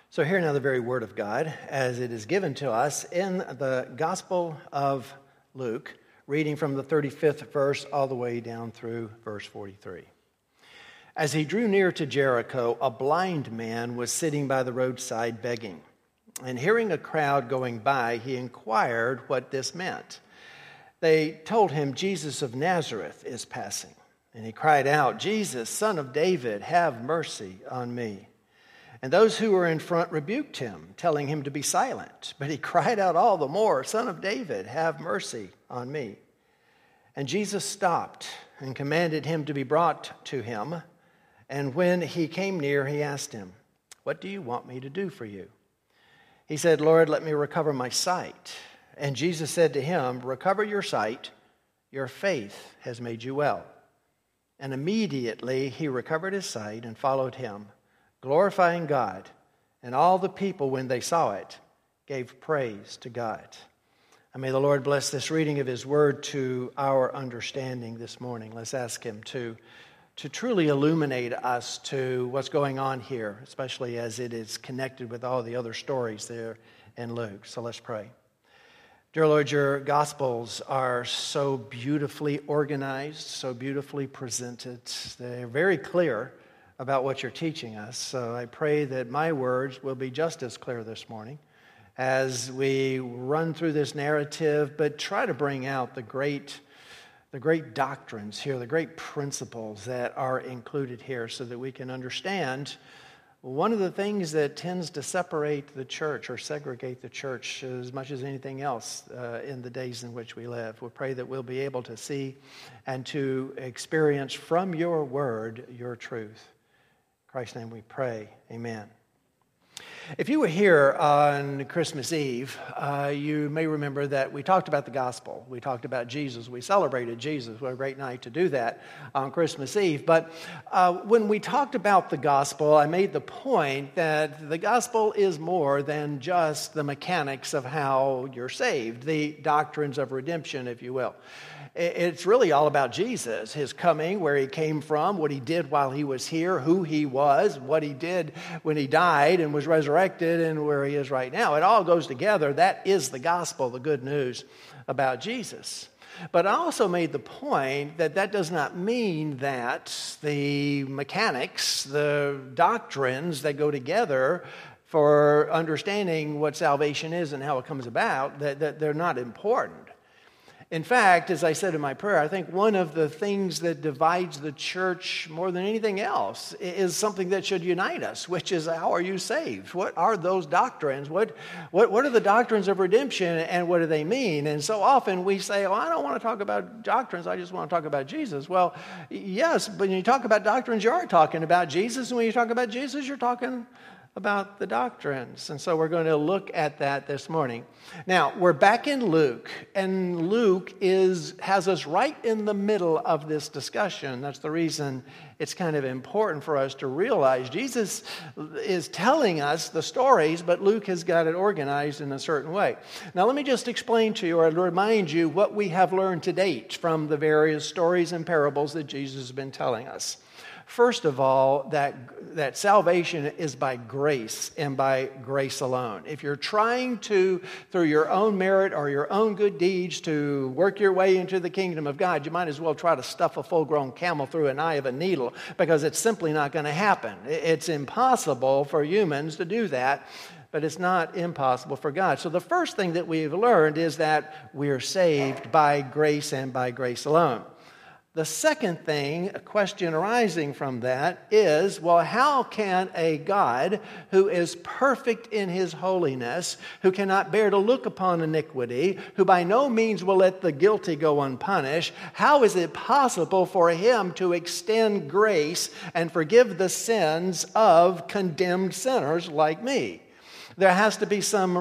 So hear now the very word of God as it is given to us in the Gospel of Luke, reading from the 35th verse all the way down through verse 43. As he drew near to Jericho, a blind man was sitting by the roadside begging. And hearing a crowd going by, he inquired what this meant. They told him, Jesus of Nazareth is passing. And he cried out, Jesus, Son of David, have mercy on me. And those who were in front rebuked him, telling him to be silent. But he cried out all the more, Son of David, have mercy on me. And Jesus stopped and commanded him to be brought to him. And when he came near, he asked him, what do you want me to do for you? He said, Lord, let me recover my sight. And Jesus said to him, recover your sight, your faith has made you well. And immediately he recovered his sight and followed him, glorifying God. And all the people, when they saw it, gave praise to God. And may the Lord bless this reading of his word to our understanding this morning. Let's ask him to truly illuminate us to what's going on here, especially as it is connected with all the other stories there in Luke. So let's pray. Dear Lord, your Gospels are so beautifully organized, so beautifully presented. They're very clear about what you're teaching us. So I pray that my words will be just as clear this morning as we run through this narrative, but try to bring out the great doctrines here, the great principles that are included here so that we can understand one of the things that tends to separate the church or segregate the church as much as anything else in the days in which we live. We pray that we'll be able to see and to experience from your word your truth. In Christ's name we pray. Amen. If you were here on Christmas Eve, you may remember that we talked about the gospel. We talked about Jesus. We celebrated Jesus. What a great night to do that on Christmas Eve. But when we talked about the gospel, I made the point that the gospel is more than just the mechanics of how you're saved, the doctrines of redemption, if you will. It's really all about Jesus, his coming, where he came from, what he did while he was here, who he was, what he did when he died and was resurrected, and where he is right now. It all goes together. That is the gospel, the good news about Jesus. But I also made the point that that does not mean that the mechanics, the doctrines that go together for understanding what salvation is and how it comes about, that they're not important. In fact, as I said in my prayer, I think one of the things that divides the church more than anything else is something that should unite us, which is how are you saved? What are those doctrines? What are the doctrines of redemption and what do they mean? And so often we say, I don't want to talk about doctrines, I just want to talk about Jesus. Well, yes, but when you talk about doctrines, you are talking about Jesus. And when you talk about Jesus, you're talking about the doctrines. And so we're going to look at that this morning. Now, we're back in Luke, and Luke has us right in the middle of this discussion. That's the reason it's kind of important for us to realize Jesus is telling us the stories, but Luke has got it organized in a certain way. Now, let me just explain to you or remind you what we have learned to date from the various stories and parables that Jesus has been telling us. First of all, that salvation is by grace and by grace alone. If you're trying to, through your own merit or your own good deeds, to work your way into the kingdom of God, you might as well try to stuff a full-grown camel through an eye of a needle, because it's simply not going to happen. It's impossible for humans to do that, but it's not impossible for God. So the first thing that we've learned is that we're saved by grace and by grace alone. The second thing, a question arising from that is, well, how can a God who is perfect in his holiness, who cannot bear to look upon iniquity, who by no means will let the guilty go unpunished, how is it possible for him to extend grace and forgive the sins of condemned sinners like me? There has to be some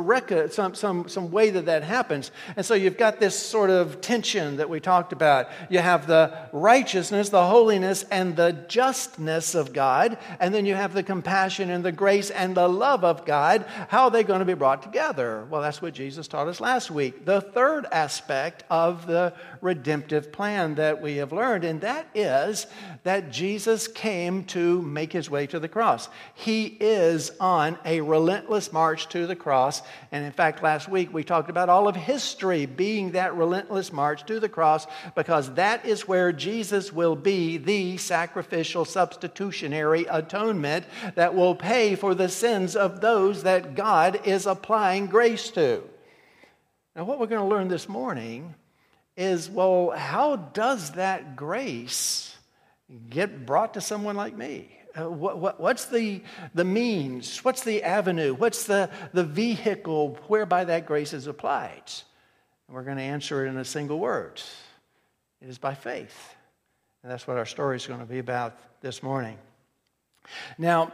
way that happens. And so you've got this sort of tension that we talked about. You have the righteousness, the holiness, and the justness of God. And then you have the compassion and the grace and the love of God. How are they going to be brought together? Well, that's what Jesus taught us last week. The third aspect of the redemptive plan that we have learned, and that is that Jesus came to make his way to the cross. He is on a relentless march to the cross. And in fact, last week we talked about all of history being that relentless march to the cross, because that is where Jesus will be the sacrificial substitutionary atonement that will pay for the sins of those that God is applying grace to. Now, what we're going to learn this morning is, well, how does that grace get brought to someone like me? What's the means? What's the avenue? What's the vehicle whereby that grace is applied? And we're going to answer it in a single word. It is by faith. And that's what our story is going to be about this morning. Now,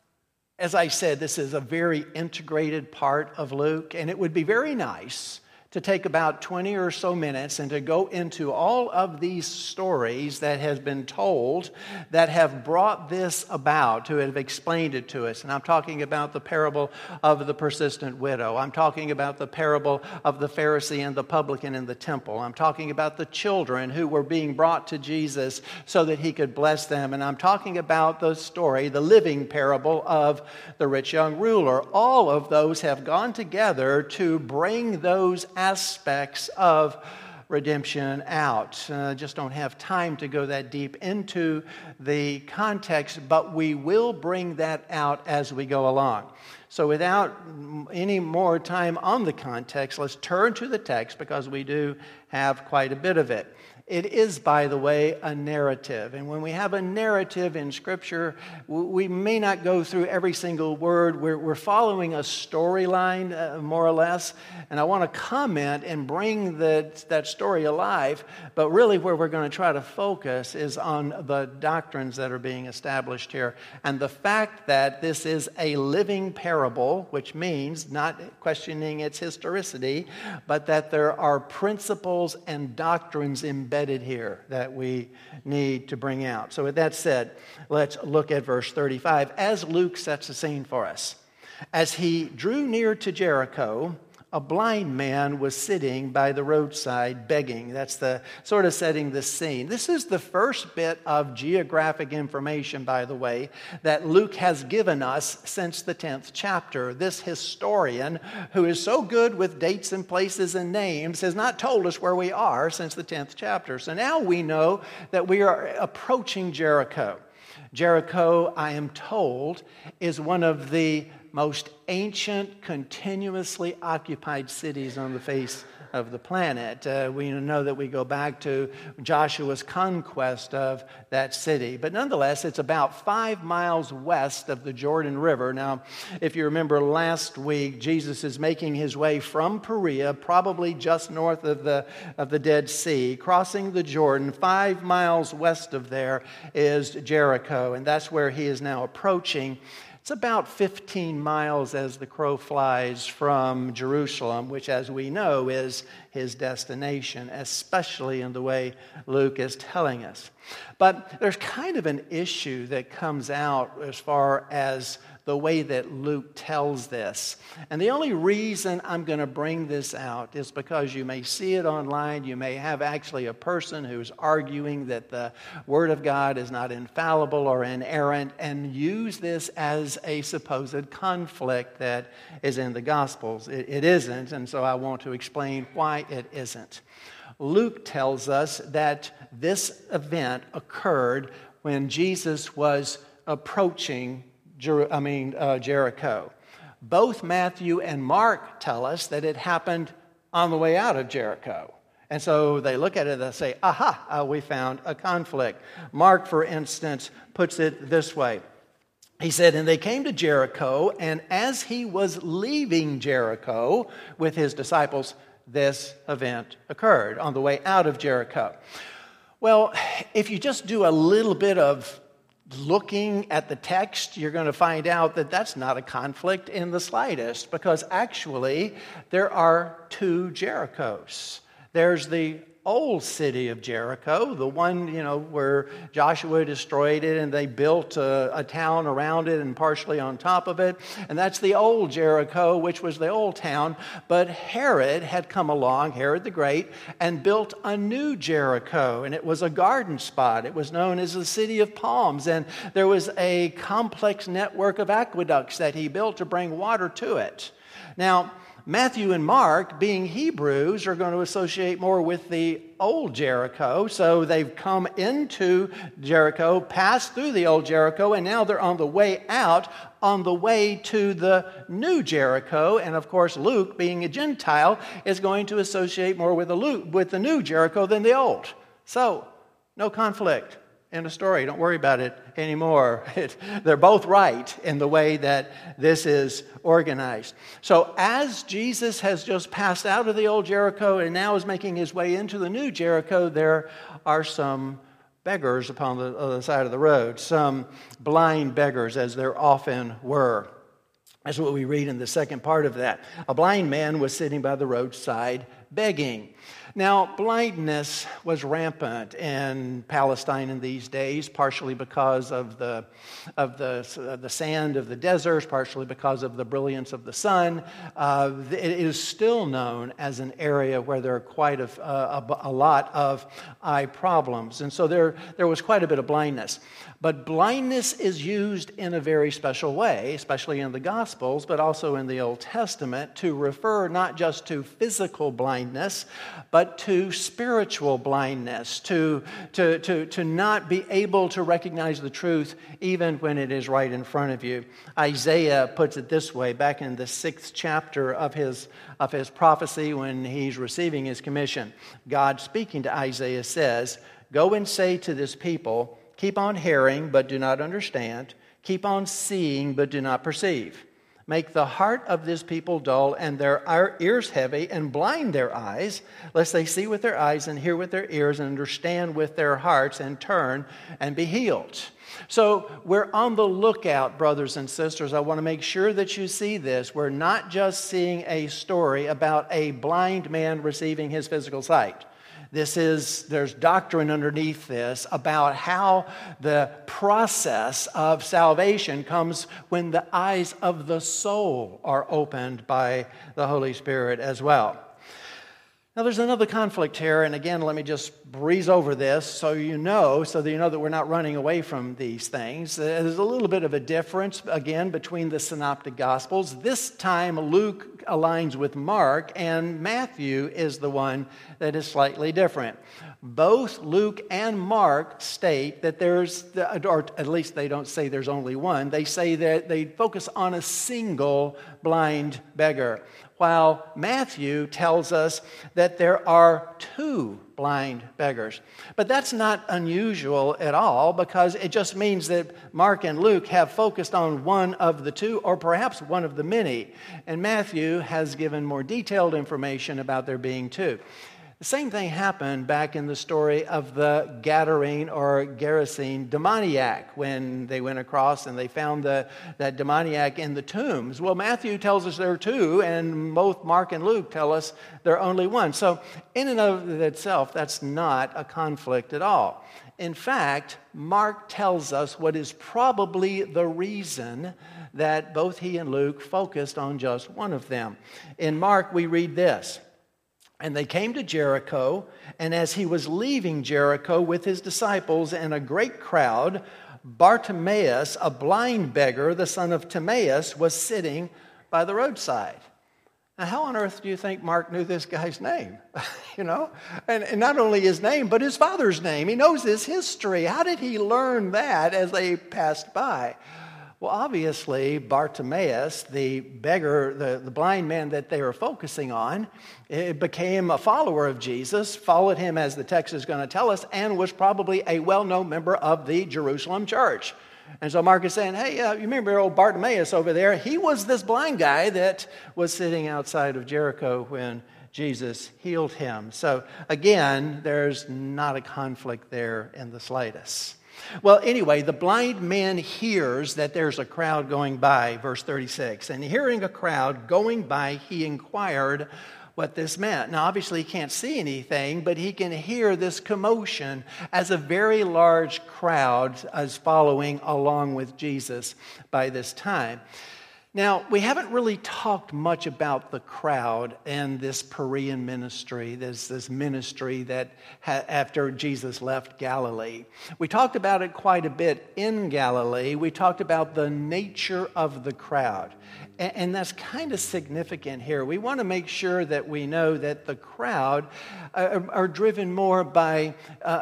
as I said, this is a very integrated part of Luke, and it would be very nice to take about 20 or so minutes and to go into all of these stories that has been told that have brought this about, who have explained it to us. And I'm talking about the parable of the persistent widow. I'm talking about the parable of the Pharisee and the publican in the temple. I'm talking about the children who were being brought to Jesus so that he could bless them. And I'm talking about the story, the living parable of the rich young ruler. All of those have gone together to bring those aspects of redemption out. Just don't have time to go that deep into the context, but we will bring that out as we go along. So without any more time on the context, let's turn to the text, because we do have quite a bit of it. It is, by the way, a narrative. And when we have a narrative in Scripture, we may not go through every single word. We're following a storyline, more or less. And I want to comment and bring that story alive. But really where we're going to try to focus is on the doctrines that are being established here. And the fact that this is a living parable, which means not questioning its historicity, but that there are principles and doctrines embedded here that we need to bring out. So with that said, let's look at verse 35 as Luke sets the scene for us. As he drew near to Jericho, a blind man was sitting by the roadside begging. That's the sort of setting the scene. This is the first bit of geographic information, by the way, that Luke has given us since the 10th chapter. This historian, who is so good with dates and places and names, has not told us where we are since the 10th chapter. So now we know that we are approaching Jericho. Jericho, I am told, is one of the most ancient, continuously occupied cities on the face of the planet. We know that we go back to Joshua's conquest of that city. But nonetheless, it's about 5 miles west of the Jordan River. Now, if you remember last week, Jesus is making his way from Perea, probably just north of the Dead Sea, crossing the Jordan. 5 miles west of there is Jericho, and that's where he is now approaching. It's about 15 miles as the crow flies from Jerusalem, which, as we know, is his destination, especially in the way Luke is telling us. But there's kind of an issue that comes out as far as the way that Luke tells this. And the only reason I'm going to bring this out is because you may see it online. You may have actually a person who's arguing that the Word of God is not infallible or inerrant and use this as a supposed conflict that is in the Gospels. It isn't, and so I want to explain why it isn't. Luke tells us that this event occurred when Jesus was approaching Jericho. Both Matthew and Mark tell us that it happened on the way out of Jericho. And so they look at it and they say, aha, we found a conflict. Mark, for instance, puts it this way. He said, and they came to Jericho, and as he was leaving Jericho with his disciples, this event occurred on the way out of Jericho. Well, if you just do a little bit of looking at the text, you're going to find out that that's not a conflict in the slightest, because actually there are two Jerichos. There's the old city of Jericho, the one, where Joshua destroyed it and they built a town around it and partially on top of it. And that's the old Jericho, which was the old town. But Herod had come along, Herod the Great, and built a new Jericho. And it was a garden spot. It was known as the City of Palms. And there was a complex network of aqueducts that he built to bring water to it. Now, Matthew and Mark, being Hebrews, are going to associate more with the old Jericho. So they've come into Jericho, passed through the old Jericho, and now they're on the way out, on the way to the new Jericho. And of course, Luke, being a Gentile, is going to associate more with the new Jericho than the old. So, no conflict in the story. Don't worry about it anymore. They're both right in the way that this is organized. So as Jesus has just passed out of the old Jericho and now is making his way into the new Jericho, there are some beggars upon the other side of the road, some blind beggars, as there often were. That's what we read in the second part of that. A blind man was sitting by the roadside begging. Now, blindness was rampant in Palestine in these days, partially because of the sand of the deserts, partially because of the brilliance of the sun. It is still known as an area where there are quite a lot of eye problems. And so there was quite a bit of blindness. But blindness is used in a very special way, especially in the Gospels, but also in the Old Testament, to refer not just to physical blindness, but to spiritual blindness, to not be able to recognize the truth even when it is right in front of you. Isaiah puts it this way, back in the 6th chapter of his prophecy when he's receiving his commission. God, speaking to Isaiah, says, "Go and say to this people, keep on hearing, but do not understand. Keep on seeing, but do not perceive. Make the heart of this people dull and their ears heavy, and blind their eyes, lest they see with their eyes and hear with their ears and understand with their hearts and turn and be healed." So we're on the lookout, brothers and sisters. I want to make sure that you see this. We're not just seeing a story about a blind man receiving his physical sight. There's doctrine underneath this about how the process of salvation comes when the eyes of the soul are opened by the Holy Spirit as well. Now, there's another conflict here, and again, let me just breeze over this so that you know that we're not running away from these things. There's a little bit of a difference, again, between the Synoptic Gospels. This time, Luke aligns with Mark, and Matthew is the one that is slightly different. Both Luke and Mark state that or at least they don't say there's only one. They say that they focus on a single blind beggar, while Matthew tells us that there are two blind beggars. But that's not unusual at all, because it just means that Mark and Luke have focused on one of the two, or perhaps one of the many. And Matthew has given more detailed information about there being two. The same thing happened back in the story of the Gadarene or Gerasene demoniac, when they went across and they found that demoniac in the tombs. Well, Matthew tells us there are two, and both Mark and Luke tell us there are only one. So in and of itself, that's not a conflict at all. In fact, Mark tells us what is probably the reason that both he and Luke focused on just one of them. In Mark, we read this: "And they came to Jericho, and as he was leaving Jericho with his disciples and a great crowd, Bartimaeus, a blind beggar, the son of Timaeus, was sitting by the roadside." Now, how on earth do you think Mark knew this guy's name? And not only his name, but his father's name. He knows his history. How did he learn that as they passed by? Well, obviously, Bartimaeus, the beggar, the blind man that they were focusing on, became a follower of Jesus, followed him, as the text is going to tell us, and was probably a well-known member of the Jerusalem church. And so Mark is saying, hey, you remember old Bartimaeus over there? He was this blind guy that was sitting outside of Jericho when Jesus healed him. So again, there's not a conflict there in the slightest. Well, anyway, the blind man hears that there's a crowd going by, verse 36. And hearing a crowd going by, he inquired what this meant. Now, obviously, he can't see anything, but he can hear this commotion as a very large crowd is following along with Jesus by this time. Now, we haven't really talked much about the crowd and this Perean ministry, this ministry that after Jesus left Galilee. We talked about it quite a bit in Galilee. We talked about the nature of the crowd. And that's kind of significant here. We want to make sure that we know that the crowd are driven more by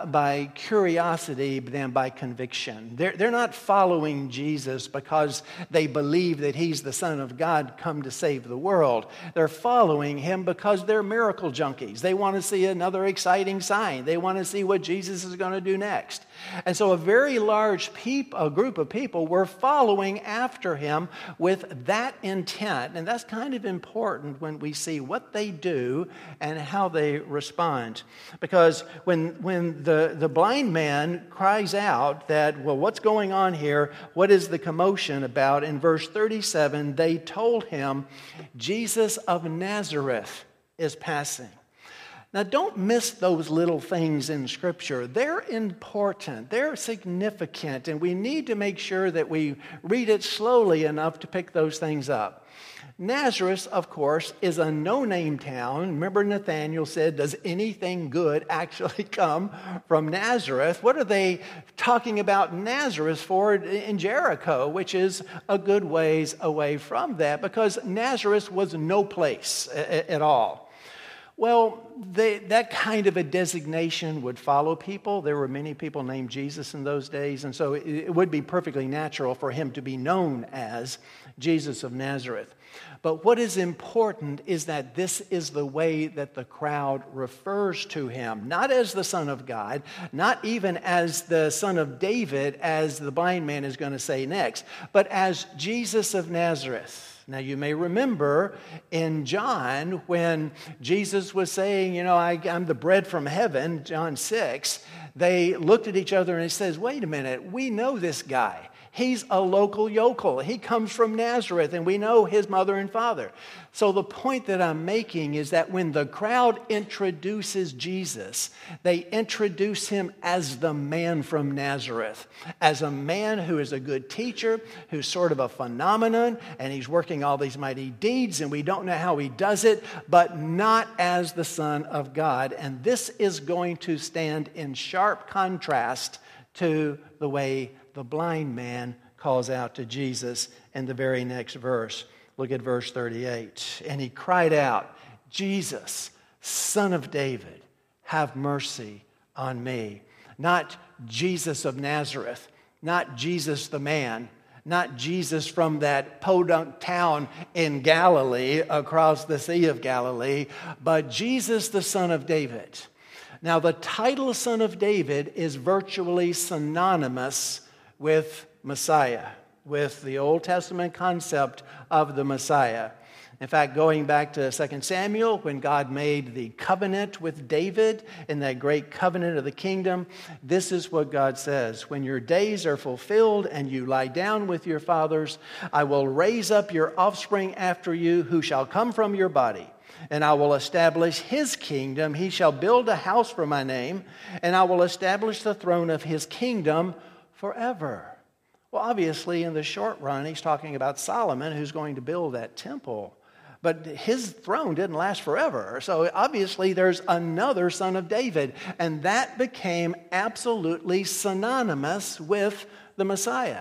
curiosity than by conviction. They're not following Jesus because they believe that he's the Son of God come to save the world. They're following him because they're miracle junkies. They want to see another exciting sign. They want to see what Jesus is going to do next. And so a very large group of people were following after him with that intent. And that's kind of important when we see what they do and how they respond. Because when the blind man cries out that, well, what's going on here? What is the commotion about? In verse 37, they told him, Jesus of Nazareth is passing. Now, don't miss those little things in Scripture. They're important. They're significant. And we need to make sure that we read it slowly enough to pick those things up. Nazareth, of course, is a no-name town. Remember Nathanael said, does anything good actually come from Nazareth? What are they talking about Nazareth for in Jericho, which is a good ways away from that, because Nazareth was no place at all. Well, that kind of a designation would follow people. There were many people named Jesus in those days, and so it would be perfectly natural for him to be known as Jesus of Nazareth. But what is important is that this is the way that the crowd refers to him, not as the Son of God, not even as the Son of David, as the blind man is going to say next, but as Jesus of Nazareth. Now, you may remember in John when Jesus was saying, I'm the bread from heaven, John 6, they looked at each other and he says, wait a minute, we know this guy. He's a local yokel. He comes from Nazareth, and we know his mother and father. So the point that I'm making is that when the crowd introduces Jesus, they introduce him as the man from Nazareth, as a man who is a good teacher, who's sort of a phenomenon, and he's working all these mighty deeds, and we don't know how he does it, but not as the Son of God. And this is going to stand in sharp contrast to the way the blind man calls out to Jesus in the very next verse. Look at verse 38. And he cried out, Jesus, Son of David, have mercy on me. Not Jesus of Nazareth, not Jesus the man, not Jesus from that podunk town in Galilee across the Sea of Galilee, but Jesus the Son of David. Now, the title Son of David is virtually synonymous with Messiah, with the Old Testament concept of the Messiah. In fact, going back to 2 Samuel, when God made the covenant with David in that great covenant of the kingdom, this is what God says: when your days are fulfilled and you lie down with your fathers, I will raise up your offspring after you, who shall come from your body. And I will establish his kingdom. He shall build a house for my name, and I will establish the throne of his kingdom forever. Well, obviously, in the short run, he's talking about Solomon, who's going to build that temple. But his throne didn't last forever. So obviously, there's another son of David. And that became absolutely synonymous with the Messiah.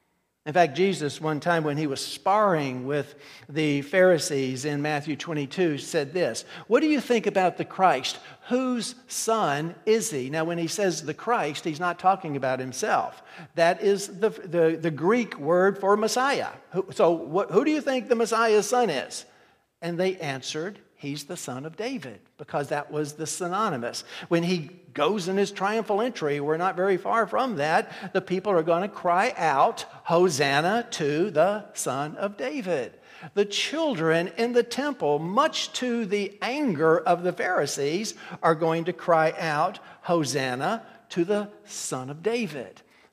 In fact, Jesus, one time when he was sparring with the Pharisees in Matthew 22, said this: what do you think about the Christ? Whose son is he? Now, when he says the Christ, he's not talking about himself. That is the Greek word for Messiah. So who do you think the Messiah's son is? And they answered, he's the son of David, because that was the synonymous. When he goes in his triumphal entry, we're not very far from that, the people are going to cry out, Hosanna to the Son of David. The children in the temple, much to the anger of the Pharisees, are going to cry out, Hosanna to the Son of David.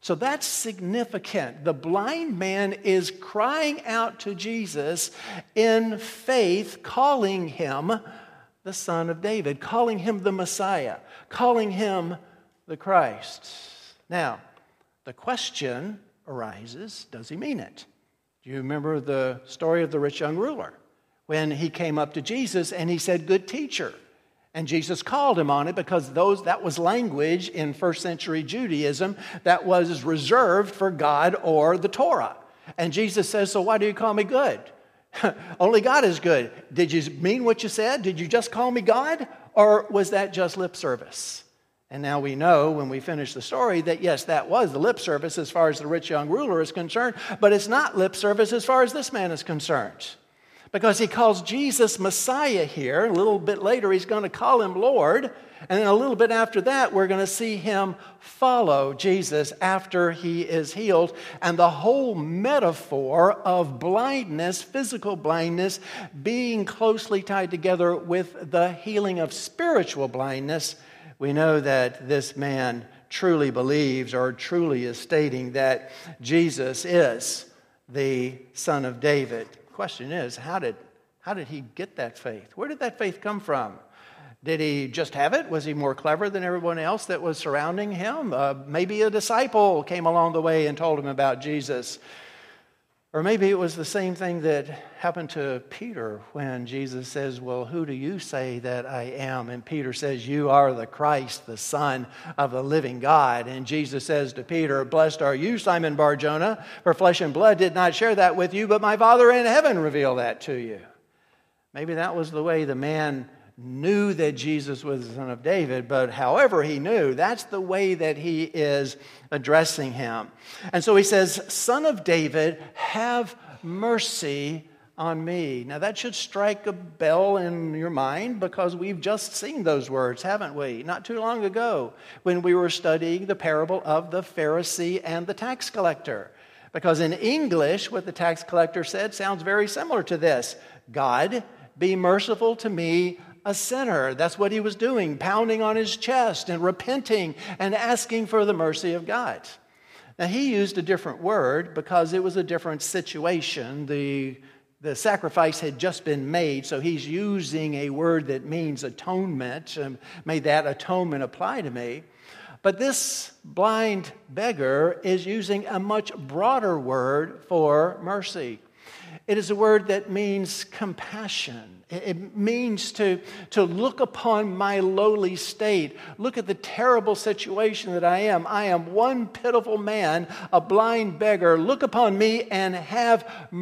So that's significant. The blind man is crying out to Jesus in faith, calling him the Son of David, calling him the Messiah, calling him the Christ. Now, the question arises, does he mean it? Do you remember the story of the rich young ruler? When he came up to Jesus and he said, "Good teacher." And Jesus called him on it because that was language in first century Judaism that was reserved for God or the Torah. And Jesus says, "So why do you call me good? Only God is good. Did you mean what you said? Did you just call me God? Or was that just lip service?" And now we know when we finish the story that yes, that was the lip service as far as the rich young ruler is concerned, but it's not lip service as far as this man is concerned. Because he calls Jesus Messiah here. A little bit later, he's going to call him Lord. And then a little bit after that, we're going to see him follow Jesus after he is healed. And the whole metaphor of blindness, physical blindness, being closely tied together with the healing of spiritual blindness, we know that this man truly believes or truly is stating that Jesus is the Son of David. Question is, how did he get that faith? Where did that faith come from? Did he just have it? Was he more clever than everyone else that was surrounding him? Maybe a disciple came along the way and told him about Jesus. Or maybe it was the same thing that happened to Peter when Jesus says, "Well, who do you say that I am?" And Peter says, "You are the Christ, the Son of the living God." And Jesus says to Peter, "Blessed are you, Simon Bar-Jonah, for flesh and blood did not share that with you, but my Father in heaven revealed that to you." Maybe that was the way the man knew that Jesus was the Son of David, but however he knew, that's the way that he is addressing him. And so he says, "Son of David, have mercy on me." Now that should strike a bell in your mind because we've just seen those words, haven't we? Not too long ago when we were studying the parable of the Pharisee and the tax collector. Because in English, what the tax collector said sounds very similar to this. "God, be merciful to me, a sinner." That's what he was doing, pounding on his chest and repenting and asking for the mercy of God. Now, he used a different word because it was a different situation. The sacrifice had just been made, so he's using a word that means atonement. May that atonement apply to me. But this blind beggar is using a much broader word for mercy. It is a word that means compassion. It means to look upon my lowly state. Look at the terrible situation that I am. I am one pitiful man, a blind beggar. Look upon me and have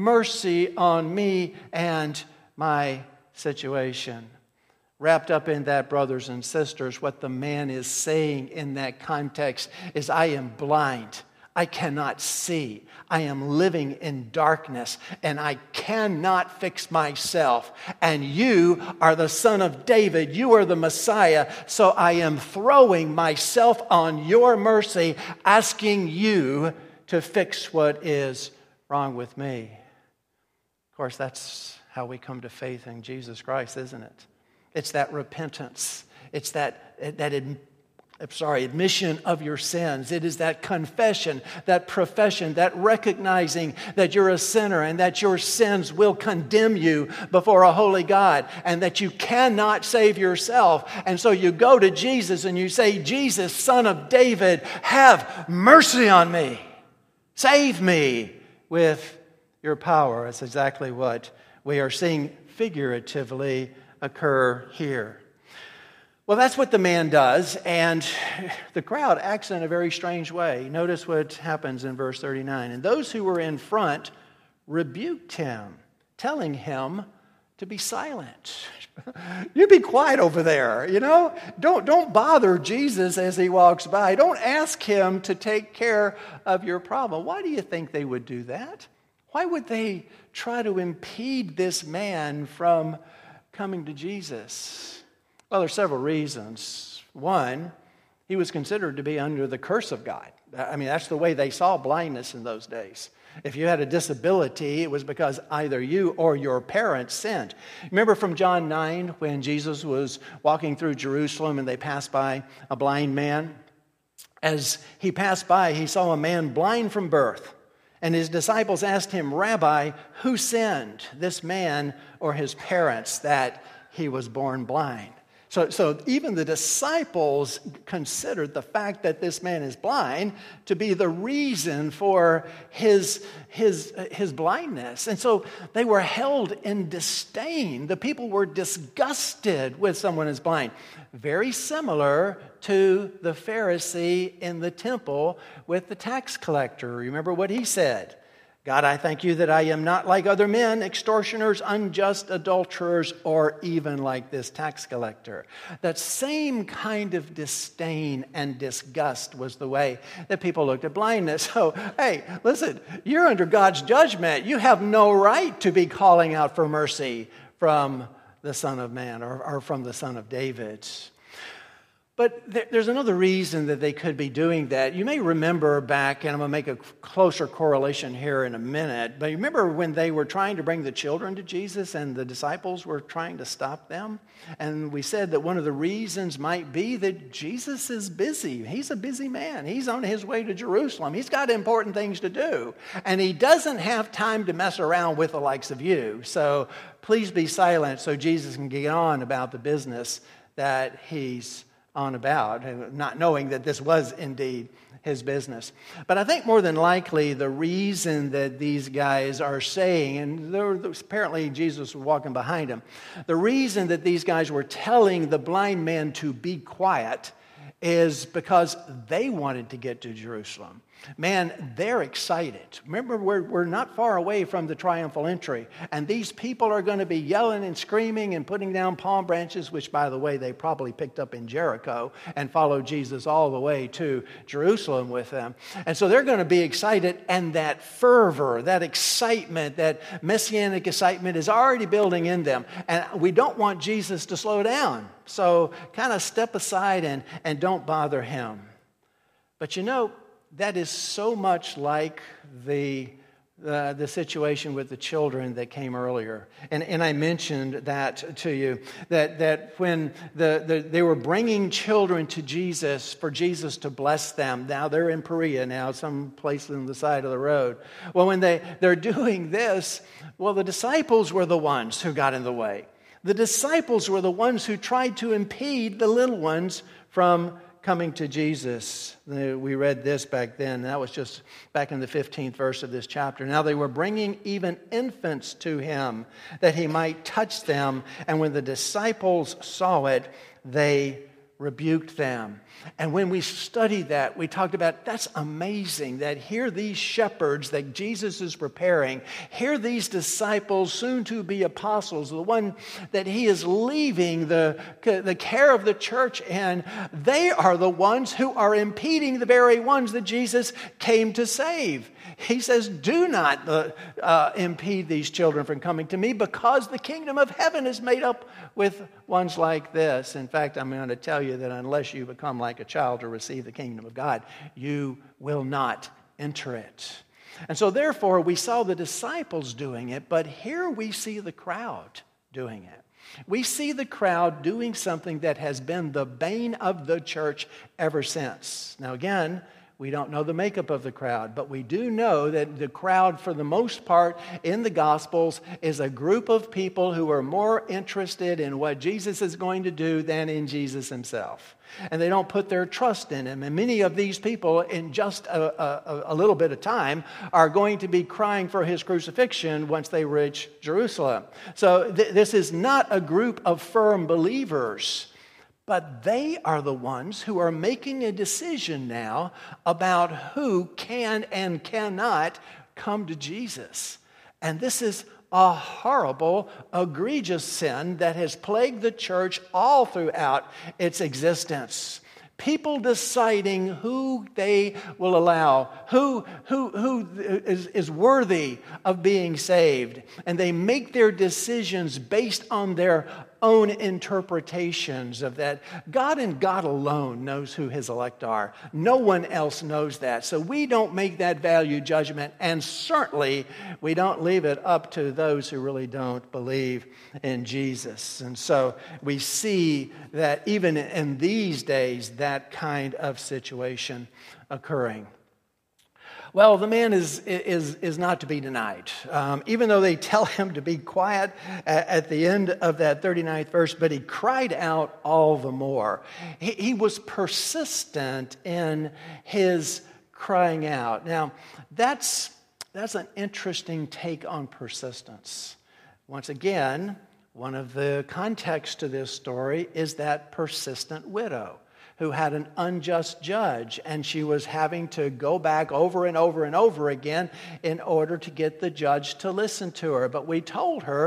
mercy on me and my situation. Wrapped up in that, brothers and sisters, what the man is saying in that context is, I am blind. I cannot see. I am living in darkness, and I cannot fix myself. And you are the Son of David. You are the Messiah. So I am throwing myself on your mercy, asking you to fix what is wrong with me. Of course, that's how we come to faith in Jesus Christ, isn't it? It's that repentance. It's that admission of your sins. It is that confession, that profession, that recognizing that you're a sinner and that your sins will condemn you before a holy God and that you cannot save yourself. And so you go to Jesus and you say, "Jesus, Son of David, have mercy on me. Save me with your power." That's exactly what we are seeing figuratively occur here. Well, that's what the man does, and the crowd acts in a very strange way. Notice what happens in verse 39. "And those who were in front rebuked him, telling him to be silent." You be quiet over there, Don't bother Jesus as he walks by. Don't ask him to take care of your problem. Why do you think they would do that? Why would they try to impede this man from coming to Jesus? Well, there's several reasons. One, he was considered to be under the curse of God. I mean, that's the way they saw blindness in those days. If you had a disability, it was because either you or your parents sinned. Remember from John 9 when Jesus was walking through Jerusalem and they passed by a blind man? As he passed by, he saw a man blind from birth. And his disciples asked him, Rabbi, who sinned, this man or his parents, that he was born blind? So even the disciples considered the fact that this man is blind to be the reason for his blindness. And so they were held in disdain. The people were disgusted with someone who's blind. Very similar to the Pharisee in the temple with the tax collector. Remember what he said? God, I thank you that I am not like other men, extortioners, unjust adulterers, or even like this tax collector. That same kind of disdain and disgust was the way that people looked at blindness. So, hey, listen, you're under God's judgment. You have no right to be calling out for mercy from the Son of Man or from the Son of David. But there's another reason that they could be doing that. You may remember back, and I'm going to make a closer correlation here in a minute, but you remember when they were trying to bring the children to Jesus and the disciples were trying to stop them? And we said that one of the reasons might be that Jesus is busy. He's a busy man. He's on his way to Jerusalem. He's got important things to do. And he doesn't have time to mess around with the likes of you. So please be silent so Jesus can get on about the business that he's on about, not knowing that this was indeed his business. But I think more than likely the reason that these guys are saying, and apparently Jesus was walking behind them, the reason that these guys were telling the blind man to be quiet is because they wanted to get to Jerusalem. Man, they're excited. Remember, we're not far away from the triumphal entry. And these people are going to be yelling and screaming and putting down palm branches, which, by the way, they probably picked up in Jericho and followed Jesus all the way to Jerusalem with them. And so they're going to be excited. And that fervor, that excitement, that messianic excitement is already building in them. And we don't want Jesus to slow down. So kind of step aside and don't bother him. But you know, that is so much like the situation with the children that came earlier. And I mentioned that to you, that when they were bringing children to Jesus for Jesus to bless them. Now they're in Perea now, some place on the side of the road. Well, when they're doing this, well, the disciples were the ones who got in the way. The disciples were the ones who tried to impede the little ones from coming to Jesus. We read this back then. That was just back in the 15th verse of this chapter. Now they were bringing even infants to him that he might touch them. And when the disciples saw it, they rebuked them. And when we studied that, we talked about that's amazing that here these shepherds that Jesus is preparing, here these disciples, soon to be apostles, the one that he is leaving the care of the church in, they are the ones who are impeding the very ones that Jesus came to save. He says, do not impede these children from coming to me because the kingdom of heaven is made up with ones like this. In fact, I'm going to tell you that unless you become like a child to receive the kingdom of God, you will not enter it. And so therefore, we saw the disciples doing it, but here we see the crowd doing it. We see the crowd doing something that has been the bane of the church ever since. Now again, we don't know the makeup of the crowd, but we do know that the crowd, for the most part, in the Gospels, is a group of people who are more interested in what Jesus is going to do than in Jesus himself. And they don't put their trust in him. And many of these people, in just a little bit of time, are going to be crying for his crucifixion once they reach Jerusalem. So this is not a group of firm believers. But they are the ones who are making a decision now about who can and cannot come to Jesus. And this is a horrible, egregious sin that has plagued the church all throughout its existence. People deciding who they will allow, who is worthy of being saved. And they make their decisions based on their own interpretations of that. God and God alone knows who his elect are. No one else knows that. So we don't make that value judgment, and certainly we don't leave it up to those who really don't believe in Jesus. And so we see that even in these days, that kind of situation occurring. Well, the man is not to be denied. Even though they tell him to be quiet at the end of that 39th verse, but he cried out all the more. He was persistent in his crying out. Now, that's an interesting take on persistence. Once again, one of the contexts to this story is that persistent widow who had an unjust judge, and she was having to go back over and over and over again in order to get the judge to listen to her. But we told her,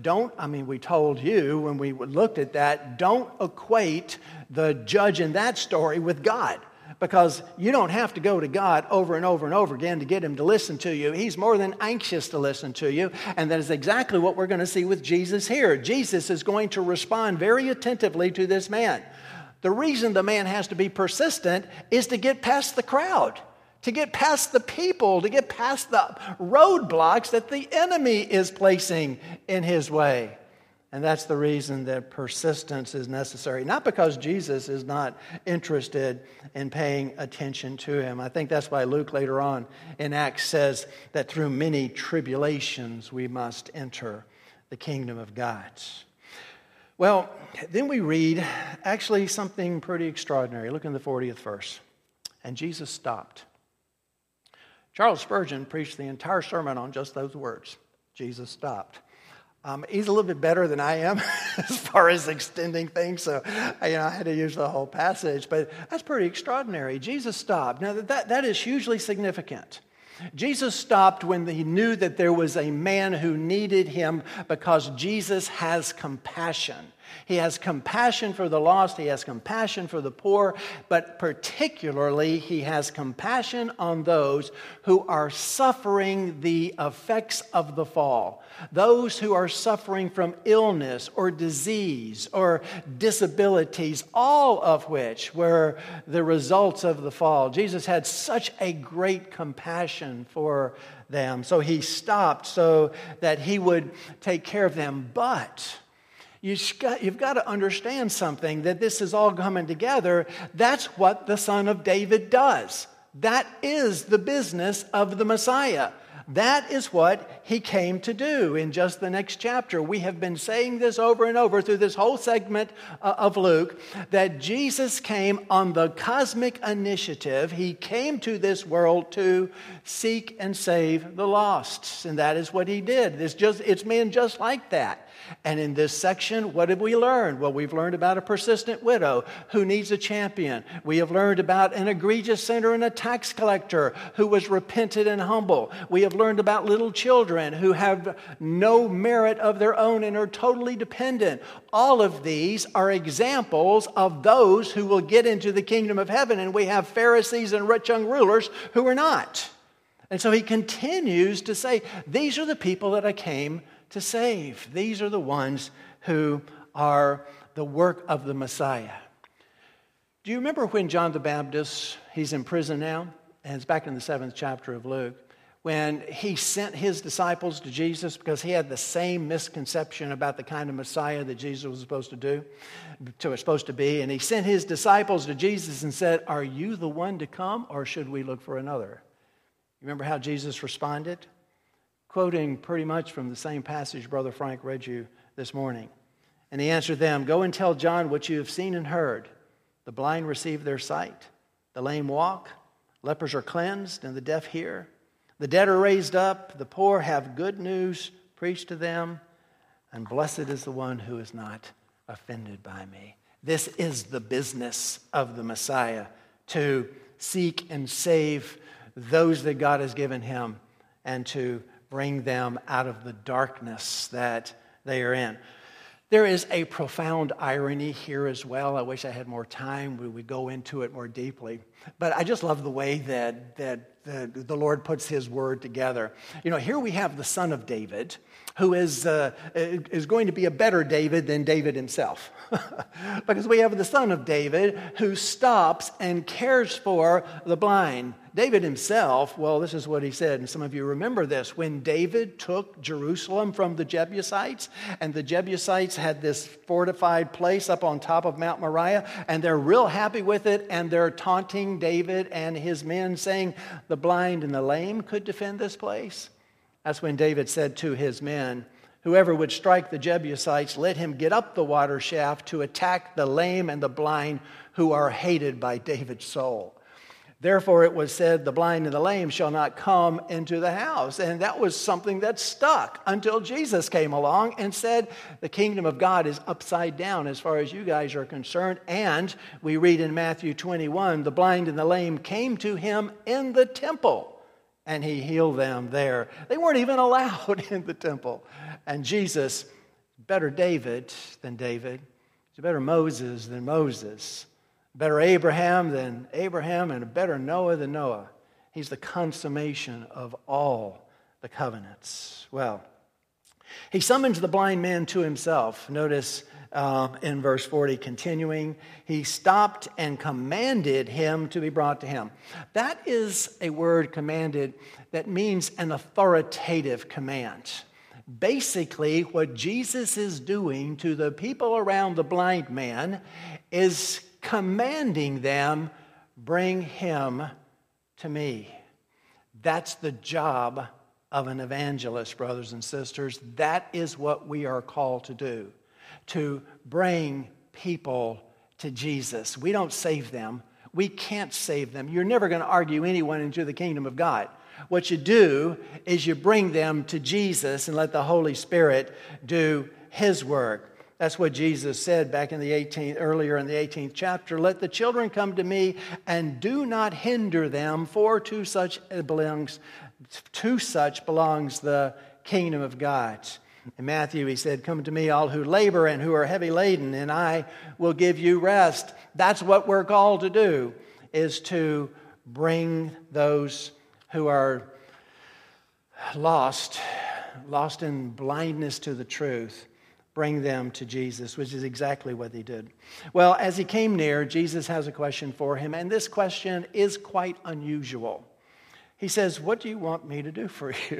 we told you when we looked at that, don't equate the judge in that story with God. Because you don't have to go to God over and over and over again to get him to listen to you. He's more than anxious to listen to you. And that is exactly what we're going to see with Jesus here. Jesus is going to respond very attentively to this man. The reason the man has to be persistent is to get past the crowd, to get past the people, to get past the roadblocks that the enemy is placing in his way. And that's the reason that persistence is necessary. Not because Jesus is not interested in paying attention to him. I think that's why Luke later on in Acts says that through many tribulations we must enter the kingdom of God. Well, then we read actually something pretty extraordinary. Look in the 40th verse. And Jesus stopped. Charles Spurgeon preached the entire sermon on just those words. Jesus stopped. He's a little bit better than I am as far as extending things, so I had to use the whole passage, but that's pretty extraordinary. Jesus stopped. Now, that is hugely significant. Jesus stopped when he knew that there was a man who needed him because Jesus has compassion. He has compassion for the lost. He has compassion for the poor. But particularly, he has compassion on those who are suffering the effects of the fall. Those who are suffering from illness or disease or disabilities, all of which were the results of the fall. Jesus had such a great compassion for them. So he stopped so that he would take care of them. But you've got to understand something, that this is all coming together. That's what the Son of David does. That is the business of the Messiah. That is what he came to do in just the next chapter. We have been saying this over and over through this whole segment of Luke, that Jesus came on the cosmic initiative. He came to this world to seek and save the lost. And that is what he did. It's men just like that. And in this section, what have we learned? Well, we've learned about a persistent widow who needs a champion. We have learned about an egregious sinner and a tax collector who was repentant and humble. We have learned about little children who have no merit of their own and are totally dependent. All of these are examples of those who will get into the kingdom of heaven. And we have Pharisees and rich young rulers who are not. And so he continues to say, these are the people that I came to save. These are the ones who are the work of the Messiah. Do you remember when John the Baptist, he's in prison now, and it's back in the 7th chapter of Luke, when he sent his disciples to Jesus because he had the same misconception about the kind of Messiah that Jesus was supposed to be, and he sent his disciples to Jesus and said, "Are you the one to come, or should we look for another?" You remember how Jesus responded? Quoting pretty much from the same passage Brother Frank read you this morning. And he answered them, "Go and tell John what you have seen and heard. The blind receive their sight, the lame walk, lepers are cleansed, and the deaf hear. The dead are raised up, the poor have good news preached to them, and blessed is the one who is not offended by me." This is the business of the Messiah, to seek and save those that God has given him and to bring them out of the darkness that they are in. There is a profound irony here as well. I wish I had more time. We would go into it more deeply. But I just love the way that the Lord puts his word together. Here we have the son of David, who is going to be a better David than David himself. Because we have the son of David who stops and cares for the blind. David himself, well, this is what he said, and some of you remember this. When David took Jerusalem from the Jebusites, and the Jebusites had this fortified place up on top of Mount Moriah, and they're real happy with it, and they're taunting David and his men, saying the blind and the lame could defend this place. That's when David said to his men, whoever would strike the Jebusites, let him get up the water shaft to attack the lame and the blind who are hated by David's soul. Therefore it was said, the blind and the lame shall not come into the house. And that was something that stuck until Jesus came along and said, the kingdom of God is upside down as far as you guys are concerned. And we read in Matthew 21, the blind and the lame came to him in the temple, and he healed them there. They weren't even allowed in the temple. And Jesus, better David than David, he's a better Moses than Moses, better Abraham than Abraham, and a better Noah than Noah. He's the consummation of all the covenants. Well, he summons the blind man to himself. Notice in verse 40, continuing, he stopped and commanded him to be brought to him. That is a word, commanded, that means an authoritative command. Basically, what Jesus is doing to the people around the blind man is commanding them, bring him to me. That's the job of an evangelist, brothers and sisters. That is what we are called to do, to bring people to Jesus. We don't save them. We can't save them. You're never going to argue anyone into the kingdom of God. What you do is you bring them to Jesus and let the Holy Spirit do his work. That's what Jesus said back in earlier in the 18th chapter. Let the children come to me and do not hinder them, for to such belongs the kingdom of God. In Matthew, he said, come to me all who labor and who are heavy laden, and I will give you rest. That's what we're called to do, is to bring those who are lost in blindness to the truth, bring them to Jesus, which is exactly what he did. Well, as he came near, Jesus has a question for him, and this question is quite unusual. He says, what do you want me to do for you?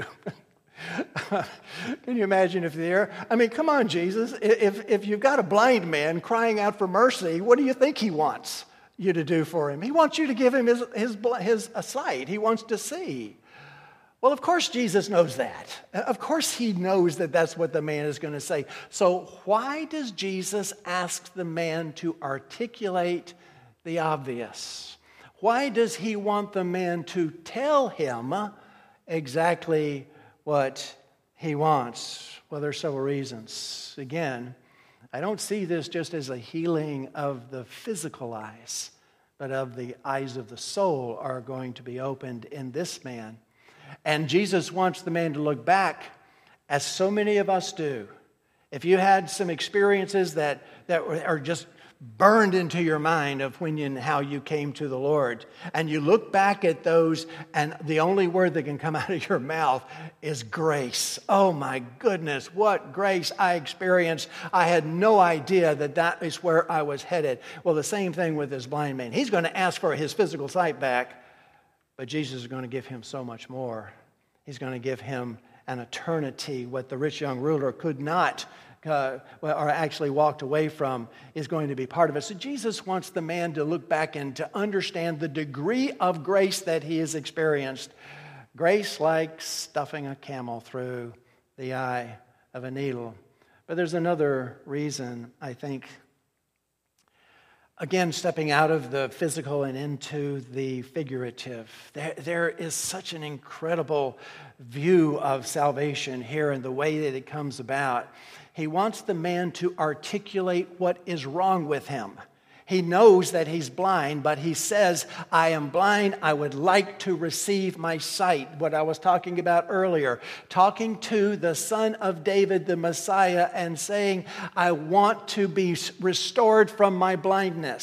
Can you imagine if there? I mean, come on, Jesus. If you've got a blind man crying out for mercy, what do you think he wants you to do for him? He wants you to give him his sight. He wants to see. Well, of course Jesus knows that. Of course he knows that that's what the man is going to say. So why does Jesus ask the man to articulate the obvious? Why does he want the man to tell him exactly what he wants? Well, there's several reasons. Again, I don't see this just as a healing of the physical eyes, but of the eyes of the soul are going to be opened in this man. And Jesus wants the man to look back, as so many of us do. If you had some experiences that are just burned into your mind of when and how you came to the Lord, and you look back at those, and the only word that can come out of your mouth is grace. Oh my goodness, what grace I experienced. I had no idea that is where I was headed. Well, the same thing with this blind man. He's going to ask for his physical sight back, but Jesus is going to give him so much more. He's going to give him an eternity, what the rich young ruler could not or actually walked away from, is going to be part of it. So Jesus wants the man to look back and to understand the degree of grace that he has experienced. Grace like stuffing a camel through the eye of a needle. But there's another reason, I think. Again, stepping out of the physical and into the figurative. There is such an incredible view of salvation here in the way that it comes about. He wants the man to articulate what is wrong with him. He knows that he's blind, but he says, I am blind. I would like to receive my sight. What I was talking about earlier. Talking to the Son of David, the Messiah, and saying, I want to be restored from my blindness.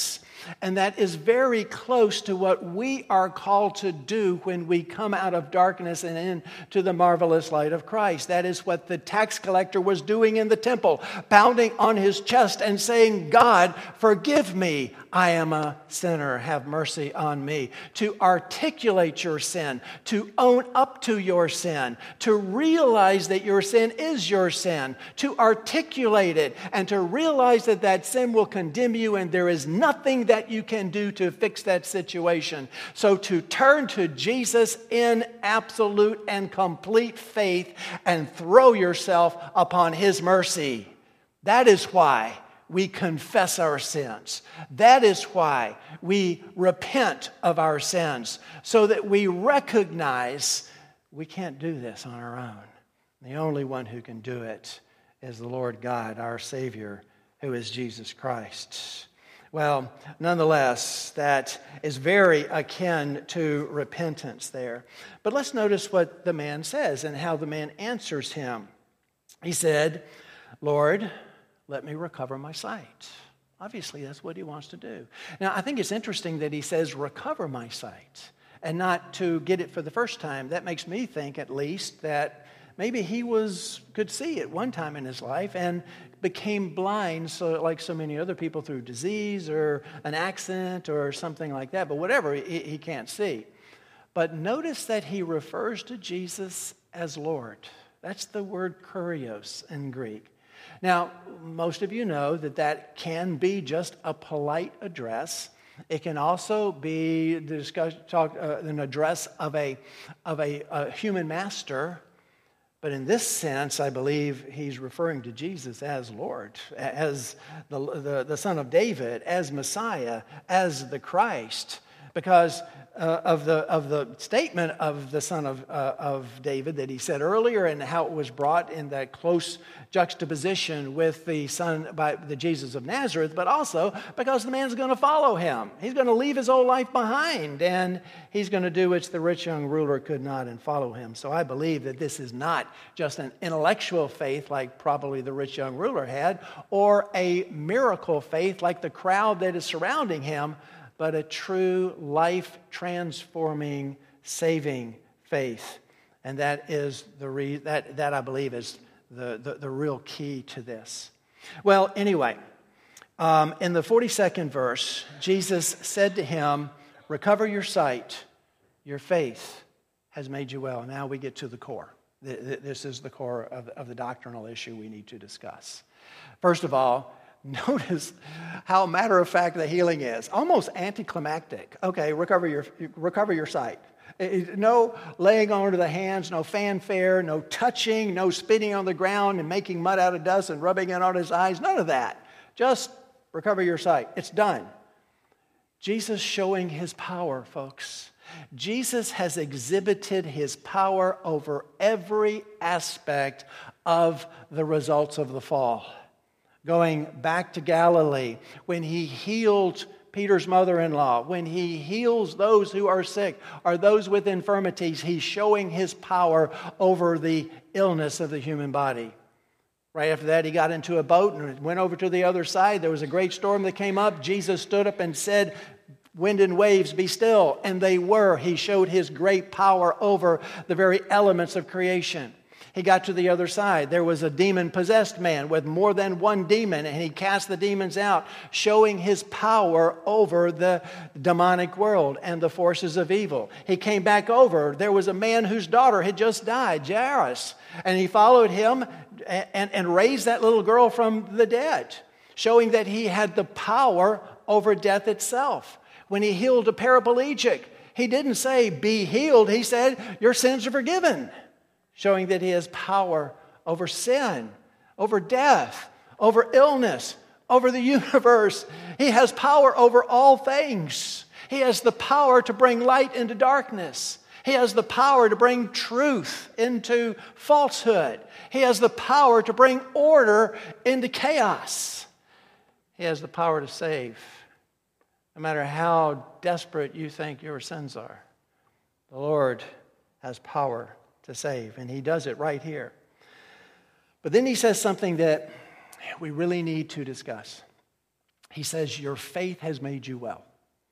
And that is very close to what we are called to do when we come out of darkness and into the marvelous light of Christ. That is what the tax collector was doing in the temple, pounding on his chest and saying, God, forgive me. I am a sinner. Have mercy on me. To articulate your sin, to own up to your sin, to realize that your sin is your sin, to articulate it, and to realize that that sin will condemn you and there is nothing that you can do to fix that situation. So to turn to Jesus in absolute and complete faith and throw yourself upon His mercy. That is why we confess our sins. That is why we repent of our sins, so that we recognize we can't do this on our own. The only one who can do it is the Lord God, our Savior, who is Jesus Christ. Well, nonetheless, that is very akin to repentance there. But let's notice what the man says and how the man answers him. He said, Lord, let me recover my sight. Obviously, that's what he wants to do. Now, I think it's interesting that he says, recover my sight, and not to get it for the first time. That makes me think, at least, that maybe he could see at one time in his life and became blind, so like so many other people, through disease or an accident or something like that. But whatever, he can't see. But notice that he refers to Jesus as Lord. That's the word kurios in Greek. Now, most of you know that can be just a polite address. It can also be an address of a human master. But in this sense, I believe he's referring to Jesus as Lord, as the Son of David, as Messiah, as the Christ, because of the statement of the Son of David that he said earlier, and how it was brought in that close juxtaposition with the Son by the Jesus of Nazareth, but also because the man's going to follow him. He's going to leave his old life behind, and he's going to do which the rich young ruler could not and follow him. So I believe that this is not just an intellectual faith like probably the rich young ruler had, or a miracle faith like the crowd that is surrounding him, but a true life-transforming, saving faith. And that is that I believe is the real key to this. Well, anyway, in the 42nd verse, Jesus said to him, recover your sight, your faith has made you well. Now we get to the core. This is the core of the doctrinal issue we need to discuss. First of all, notice how matter-of-fact the healing is. Almost anticlimactic. Okay, recover your sight. No laying on to the hands, no fanfare, no touching, no spitting on the ground and making mud out of dust and rubbing it on his eyes. None of that. Just recover your sight. It's done. Jesus showing his power, folks. Jesus has exhibited his power over every aspect of the results of the fall. Going back to Galilee, when he healed Peter's mother-in-law, when he heals those who are sick or those with infirmities, he's showing his power over the illness of the human body. Right after that, he got into a boat and went over to the other side. There was a great storm that came up. Jesus stood up and said, wind and waves, be still. And they were. He showed his great power over the very elements of creation. He got to the other side. There was a demon-possessed man with more than one demon, and he cast the demons out, showing his power over the demonic world and the forces of evil. He came back over. There was a man whose daughter had just died, Jairus, and he followed him and raised that little girl from the dead, showing that he had the power over death itself. When he healed a paraplegic, he didn't say, be healed. He said, your sins are forgiven. Showing that he has power over sin, over death, over illness, over the universe. He has power over all things. He has the power to bring light into darkness. He has the power to bring truth into falsehood. He has the power to bring order into chaos. He has the power to save, no matter how desperate you think your sins are. The Lord has power to save, and he does it right here. But then he says something that we really need to discuss. he says, your faith has made you well.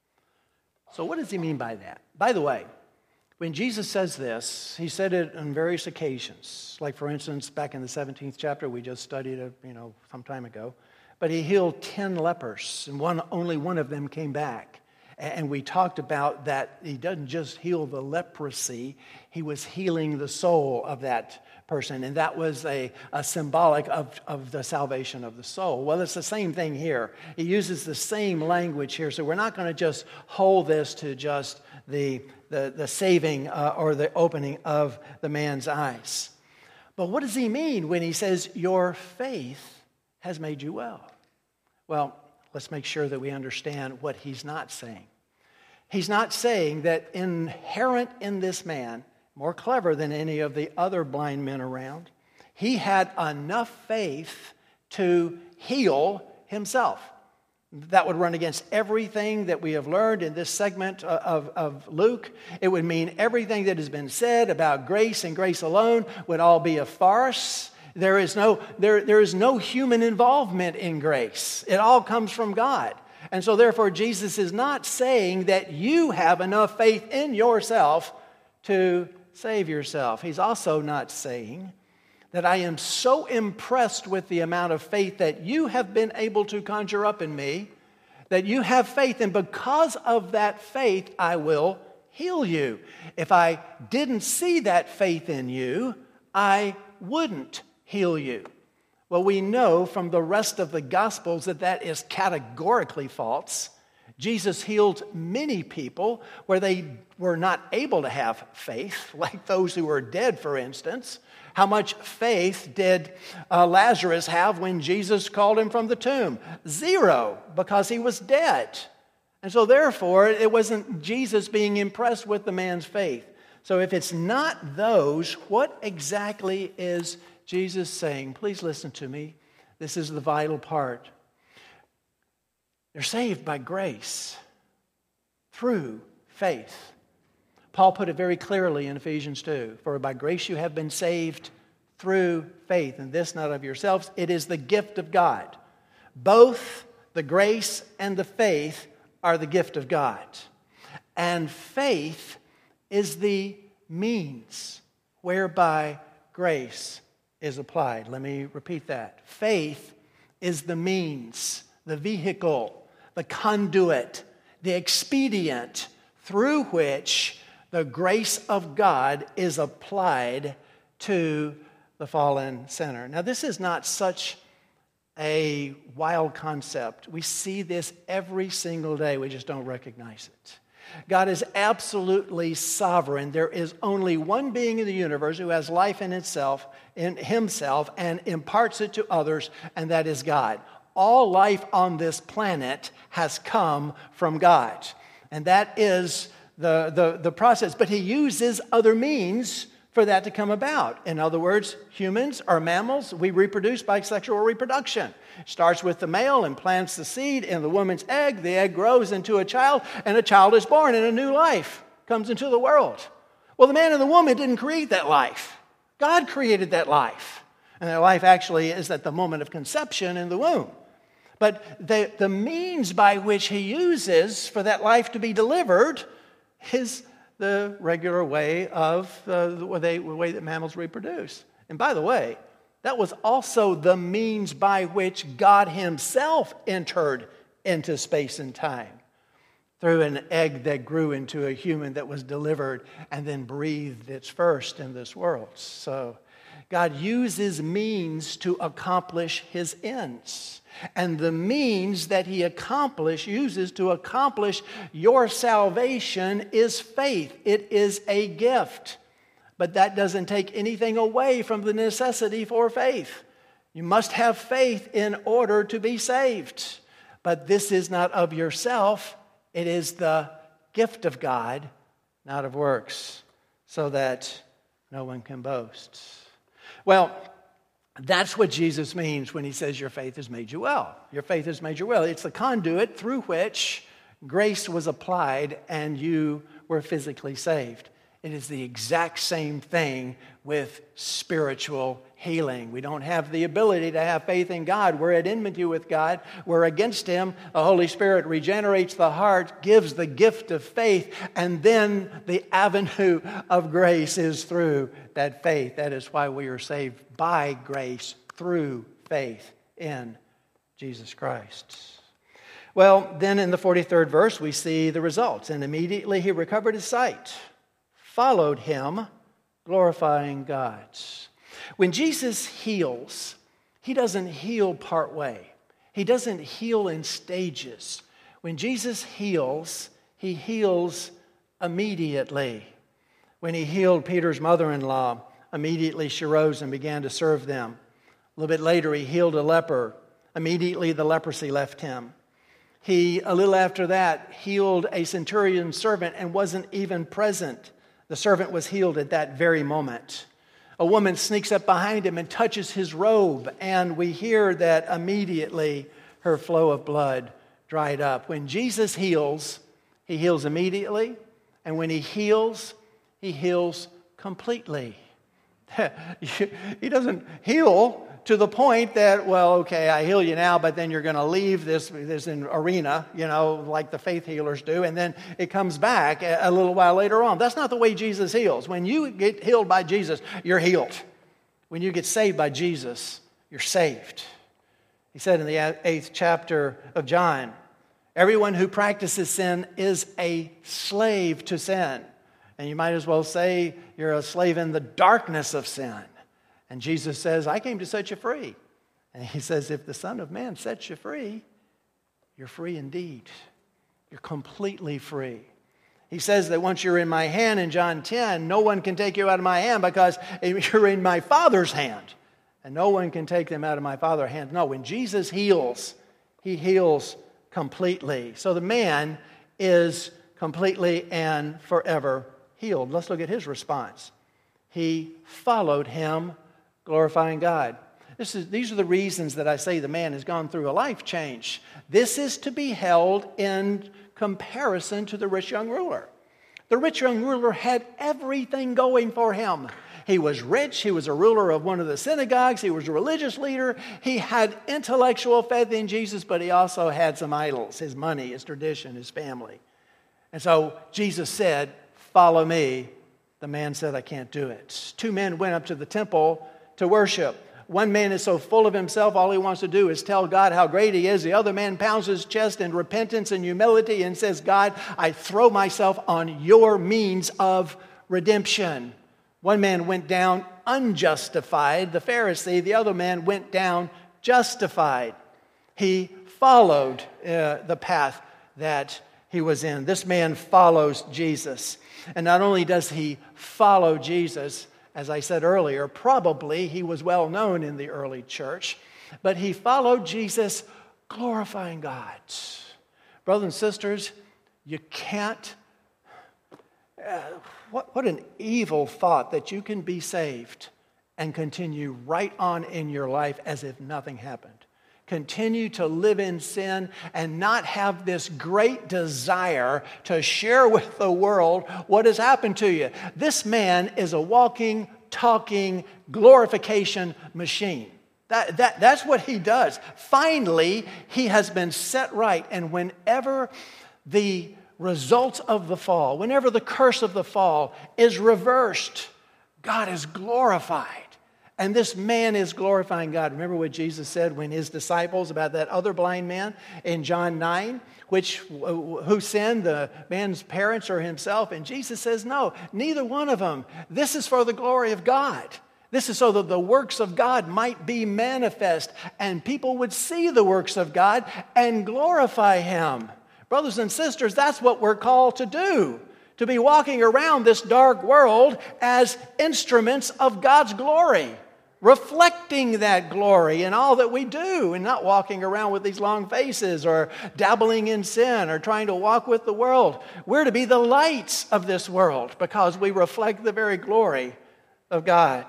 So what does he mean by that? By the way, when Jesus says this, he said it on various occasions. Like, for instance, back in the 17th chapter, we just studied it, some time ago. But he healed 10 lepers, and only one of them came back. And we talked about that he doesn't just heal the leprosy, he was healing the soul of that person. And that was a symbolic of the salvation of the soul. Well, it's the same thing here. He uses the same language here. So we're not going to just hold this to just the saving or the opening of the man's eyes. But what does he mean when he says, your faith has made you well? Well, let's make sure that we understand what he's not saying. He's not saying that inherent in this man, more clever than any of the other blind men around, he had enough faith to heal himself. That would run against everything that we have learned in this segment of Luke. It would mean everything that has been said about grace and grace alone would all be a farce. There is no human involvement in grace. It all comes from God. And so therefore Jesus is not saying that you have enough faith in yourself to save yourself. He's also not saying that I am so impressed with the amount of faith that you have been able to conjure up in me, that you have faith, and because of that faith, I will heal you. If I didn't see that faith in you, I wouldn't heal you. Well, we know from the rest of the Gospels that is categorically false. Jesus healed many people where they were not able to have faith, like those who were dead, for instance. How much faith did Lazarus have when Jesus called him from the tomb? 0, because he was dead. And so therefore, it wasn't Jesus being impressed with the man's faith. So if it's not those, what exactly is Jesus saying? Please listen to me. This is the vital part. They're saved by grace through faith. Paul put it very clearly in Ephesians 2. For by grace you have been saved through faith, and this not of yourselves. It is the gift of God. Both the grace and the faith are the gift of God. And faith is the means whereby grace is applied. Let me repeat that. Faith is the means, the vehicle, the conduit, the expedient through which the grace of God is applied to the fallen sinner. Now, this is not such a wild concept. We see this every single day. We just don't recognize it. God is absolutely sovereign. There is only one being in the universe who has life in itself, in himself, and imparts it to others, and that is God. All life on this planet has come from God. And that is the process. But he uses other means for that to come about. In other words, humans are mammals. We reproduce by sexual reproduction. It starts with the male and plants the seed in the woman's egg. The egg grows into a child, and a child is born, and a new life comes into the world. Well, the man and the woman didn't create that life. God created that life. And that life actually is at the moment of conception in the womb. But the means by which he uses for that life to be delivered is the regular way of the way that mammals reproduce. And by the way, that was also the means by which God himself entered into space and time, through an egg that grew into a human that was delivered and then breathed its first in this world. So God uses means to accomplish his ends. And the means that he uses to accomplish your salvation is faith. It is a gift. But that doesn't take anything away from the necessity for faith. You must have faith in order to be saved. But this is not of yourself. It is the gift of God, not of works, so that no one can boast. Well, that's what Jesus means when he says your faith has made you well. Your faith has made you well. It's the conduit through which grace was applied and you were physically saved. It is the exact same thing with spiritual healing. We don't have the ability to have faith in God. We're at enmity with God. We're against Him. The Holy Spirit regenerates the heart, gives the gift of faith, and then the avenue of grace is through that faith. That is why we are saved by grace through faith in Jesus Christ. Well, then in the 43rd verse, we see the results. And immediately he recovered his sight, followed Him, glorifying God. When Jesus heals, He doesn't heal part way. He doesn't heal in stages. When Jesus heals, He heals immediately. When He healed Peter's mother-in-law, immediately she rose and began to serve them. A little bit later, He healed a leper. Immediately the leprosy left him. He, a little after that, healed a centurion's servant and wasn't even present. The servant was healed at that very moment. A woman sneaks up behind him and touches his robe, and we hear that immediately her flow of blood dried up. When Jesus heals, He heals immediately, and when He heals completely. He doesn't heal to the point that, well, okay, I heal you now, but then you're going to leave this arena, like the faith healers do, and then it comes back a little while later on. That's not the way Jesus heals. When you get healed by Jesus, you're healed. When you get saved by Jesus, you're saved. He said in the 8th chapter of John, everyone who practices sin is a slave to sin. And you might as well say you're a slave in the darkness of sin. And Jesus says, I came to set you free. And He says, if the Son of Man sets you free, you're free indeed. You're completely free. He says that once you're in my hand in John 10, no one can take you out of my hand because you're in my Father's hand. And no one can take them out of my Father's hand. No, when Jesus heals, He heals completely. So the man is completely and forever healed. Let's look at his response. He followed Him, glorifying God. These are the reasons that I say the man has gone through a life change. This is to be held in comparison to the rich young ruler. The rich young ruler had everything going for him. He was rich. He was a ruler of one of the synagogues. He was a religious leader. He had intellectual faith in Jesus, but he also had some idols, his money, his tradition, his family. And so Jesus said, follow me. The man said, I can't do it. 2 men went up to the temple to worship. One man is so full of himself, all he wants to do is tell God how great He is. The other man pounds his chest in repentance and humility and says, God, I throw myself on your means of redemption. One man went down unjustified, the Pharisee. The other man went down justified. He followed the path that he was in. This man follows Jesus. And not only does he follow Jesus, as I said earlier, probably he was well known in the early church, but he followed Jesus, glorifying God. Brothers and sisters, you can't, what an evil thought that you can be saved and continue right on in your life as if nothing happened. Continue to live in sin and not have this great desire to share with the world what has happened to you. This man is a walking, talking glorification machine. That's what he does. Finally, he has been set right. And whenever the results of the fall, whenever the curse of the fall is reversed, God is glorified. And this man is glorifying God. Remember what Jesus said when His disciples, about that other blind man in John 9, who sinned, the man's parents or himself? And Jesus says, no, neither one of them. This is for the glory of God. This is so that the works of God might be manifest and people would see the works of God and glorify Him. Brothers and sisters, that's what we're called to do. To be walking around this dark world as instruments of God's glory, reflecting that glory in all that we do, and not walking around with these long faces or dabbling in sin or trying to walk with the world. We're to be the lights of this world because we reflect the very glory of God.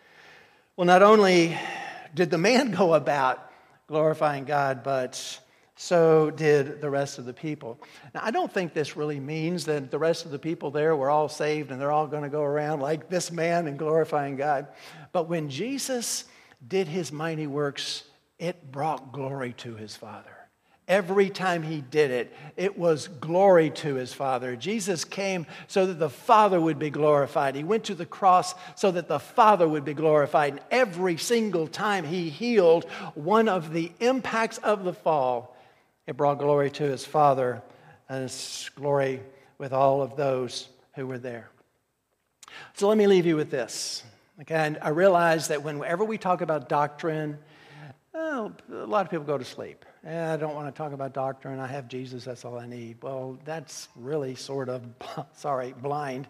Well, not only did the man go about glorifying God, but so did the rest of the people. Now, I don't think this really means that the rest of the people there were all saved and they're all going to go around like this man and glorifying God. But when Jesus did his mighty works, it brought glory to his Father. Every time he did it, it was glory to his Father. Jesus came so that the Father would be glorified. He went to the cross so that the Father would be glorified. And every single time he healed one of the impacts of the fall, it brought glory to his Father and his glory with all of those who were there. So let me leave you with this. Okay, and I realize that whenever we talk about doctrine, a lot of people go to sleep. I don't want to talk about doctrine. I have Jesus. That's all I need. Well, that's really sort of, blind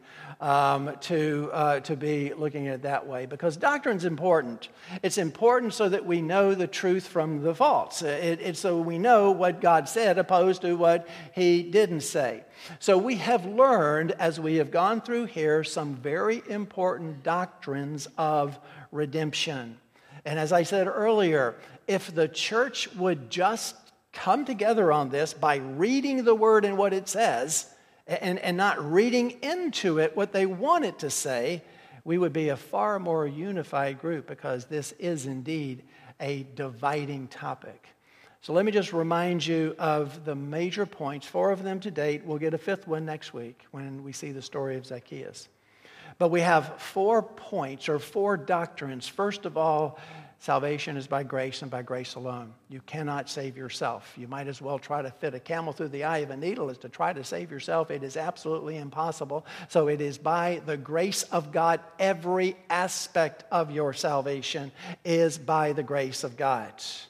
to be looking at it that way, because doctrine's important. It's important so that we know the truth from the false. It's so we know what God said opposed to what he didn't say. So we have learned, as we have gone through here, some very important doctrines of redemption. And as I said earlier, if the church would just come together on this by reading the word and what it says and not reading into it what they want it to say, we would be a far more unified group, because this is indeed a dividing topic. So let me just remind you of the major points, 4 of them to date. We'll get a 5th one next week when we see the story of Zacchaeus. But we have 4 points or 4 doctrines. First of all, salvation is by grace and by grace alone. You cannot save yourself. You might as well try to fit a camel through the eye of a needle as to try to save yourself. It is absolutely impossible. So it is by the grace of God. Every aspect of your salvation is by the grace of God.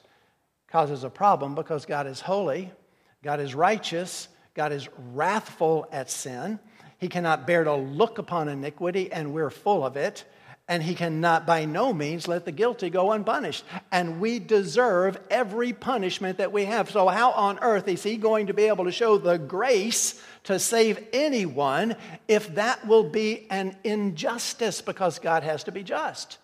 Causes a problem because God is holy, God is righteous, God is wrathful at sin. He cannot bear to look upon iniquity, and we're full of it. And he cannot by no means let the guilty go unpunished. And we deserve every punishment that we have. So how on earth is he going to be able to show the grace to save anyone if that will be an injustice, because God has to be just?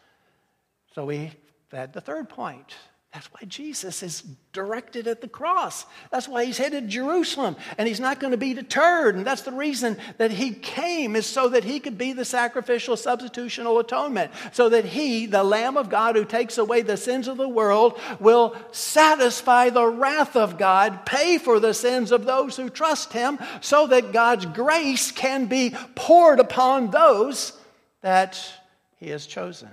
So we had the 3rd point. That's why Jesus is directed at the cross. That's why he's headed to Jerusalem, and he's not going to be deterred. And that's the reason that he came, is so that he could be the sacrificial substitutional atonement, so that he, the Lamb of God who takes away the sins of the world, will satisfy the wrath of God, pay for the sins of those who trust him, so that God's grace can be poured upon those that he has chosen.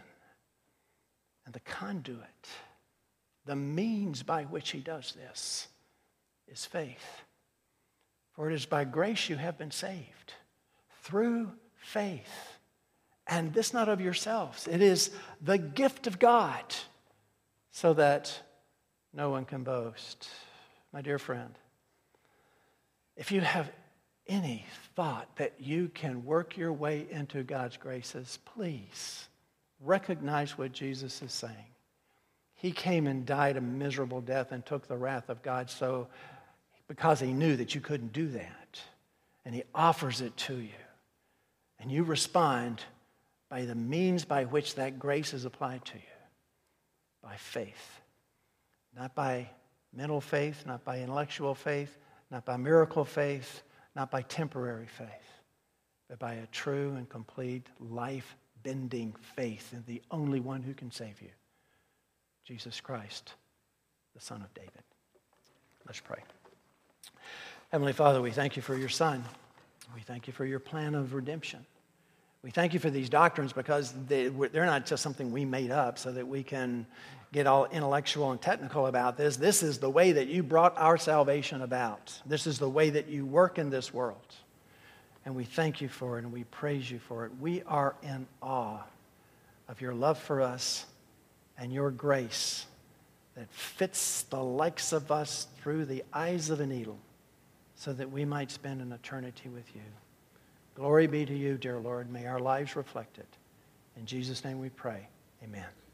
And the conduit, the means by which he does this, is faith. For it is by grace you have been saved, through faith. And this not of yourselves. It is the gift of God, so that no one can boast. My dear friend, if you have any thought that you can work your way into God's graces, please recognize what Jesus is saying. He came and died a miserable death and took the wrath of God, so because he knew that you couldn't do that. And he offers it to you. And you respond by the means by which that grace is applied to you. By faith. Not by mental faith, not by intellectual faith, not by miracle faith, not by temporary faith, but by a true and complete life-bending faith in the only one who can save you, Jesus Christ, the Son of David. Let's pray. Heavenly Father, we thank you for your Son. We thank you for your plan of redemption. We thank you for these doctrines, because they're not just something we made up so that we can get all intellectual and technical about this. This is the way that you brought our salvation about. This is the way that you work in this world. And we thank you for it, and we praise you for it. We are in awe of your love for us and your grace that fits the likes of us through the eyes of a needle, so that we might spend an eternity with you. Glory be to you, dear Lord. May our lives reflect it. In Jesus' name we pray. Amen.